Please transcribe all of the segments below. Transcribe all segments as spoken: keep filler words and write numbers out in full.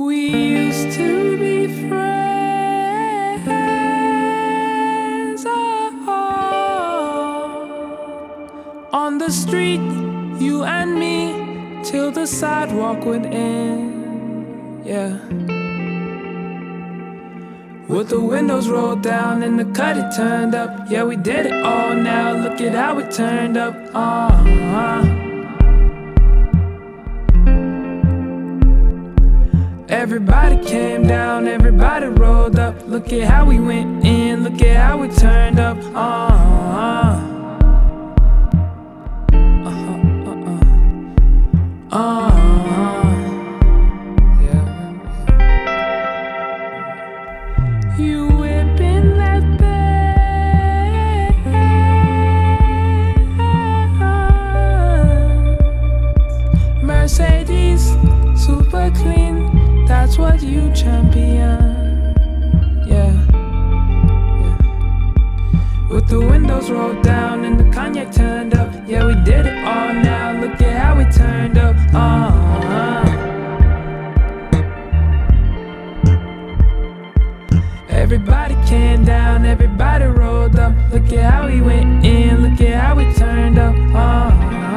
We used to be friends, oh, on the street, you and me, till the sidewalk would end, yeah. With the windows rolled down and the cutty turned up, yeah, we did it all now, look at how it turned up, uh-huh. Everybody came down, everybody rolled up. Look at how we went in, look at how we turned up. Uh-huh. Uh-huh, uh-uh. Uh-huh. Yeah. You whipping that bed, Mercedes, super clean. That's what you champion, yeah, yeah. With the windows rolled down and the cognac turned up, yeah, we did it all now, look at how we turned up, uh-huh. Everybody came down, everybody rolled up, look at how we went in, look at how we turned up, uh-huh.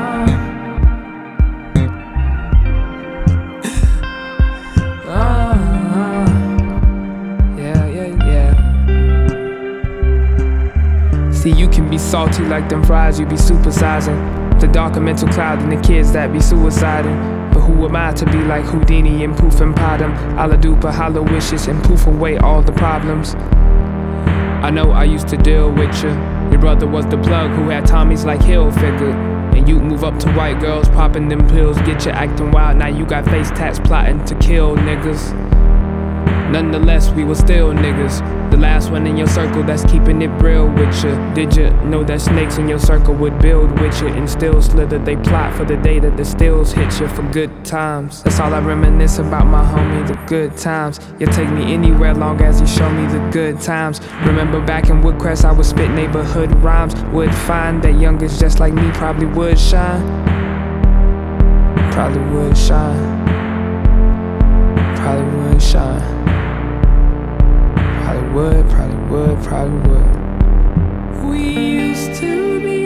You can be salty like them fries, you be supersizing the darker mental cloud and the kids that be suiciding. But who am I to be like Houdini and poof and pot 'em? Alla duper, hollow wishes and poof away all the problems. I know I used to deal with you. Your brother was the plug who had Tommies like Hilfiger. And you move up to white girls, popping them pills, get you acting wild. Now you got face tats plotting to kill niggas. Nonetheless, we were still niggas. The last one in your circle that's keeping it real with you. Did you know that snakes in your circle would build with you and still slither? They plot for the day that the stills hit you for good times. That's all I reminisce about, my homie, the good times. You take me anywhere long as you show me the good times. Remember back in Woodcrest, I would spit neighborhood rhymes. Would find that youngers just like me probably would shine. Probably would shine. Probably would shine. Probably would, probably would, probably would. We used to be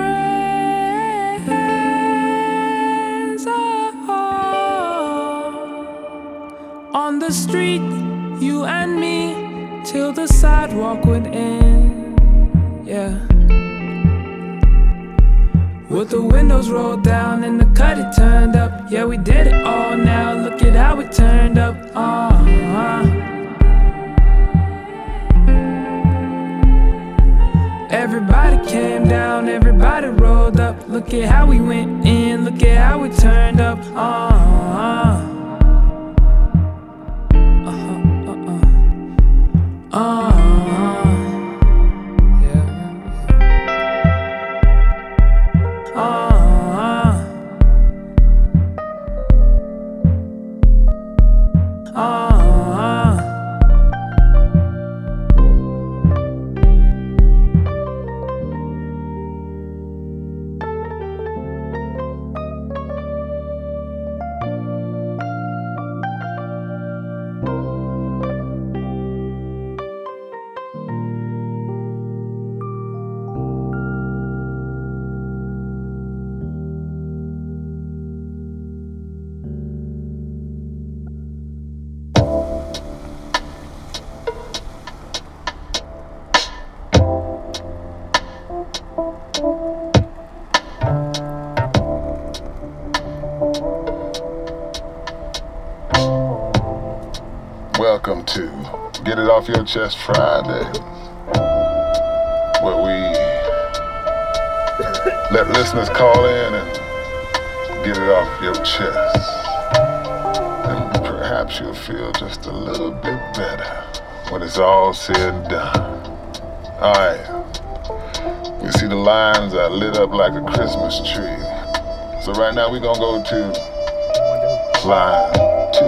friends, oh, on the street, you and me, till the sidewalk would end, yeah. With the windows rolled down and the cutty turned up, yeah, we did it all now, look at how it turned up, uh-huh. Everybody came down, everybody rolled up. Look at how we went in, look at how we turned up, uh-huh. Uh-huh, uh-uh. Uh-huh. Yeah. Uh-huh. Uh-huh. Welcome to Get It Off Your Chest Friday, where we let listeners call in and get it off your chest. And perhaps you'll feel just a little bit better when it's all said and done. Alright, you see the lines are lit up like a Christmas tree. So right now we're gonna go to line two.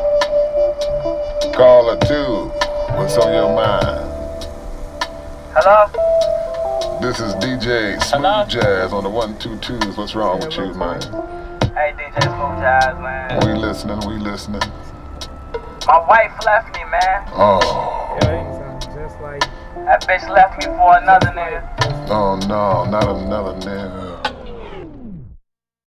Caller two, what's on your mind? Hello? This is D J Smooth Hello? Jazz on the one two twos. What's wrong with you, man? Hey, D J Smooth Jazz, man. We listening, we listening. My wife left me, man. Oh. Just like That bitch left me for another nigga. Oh no, not another nigga.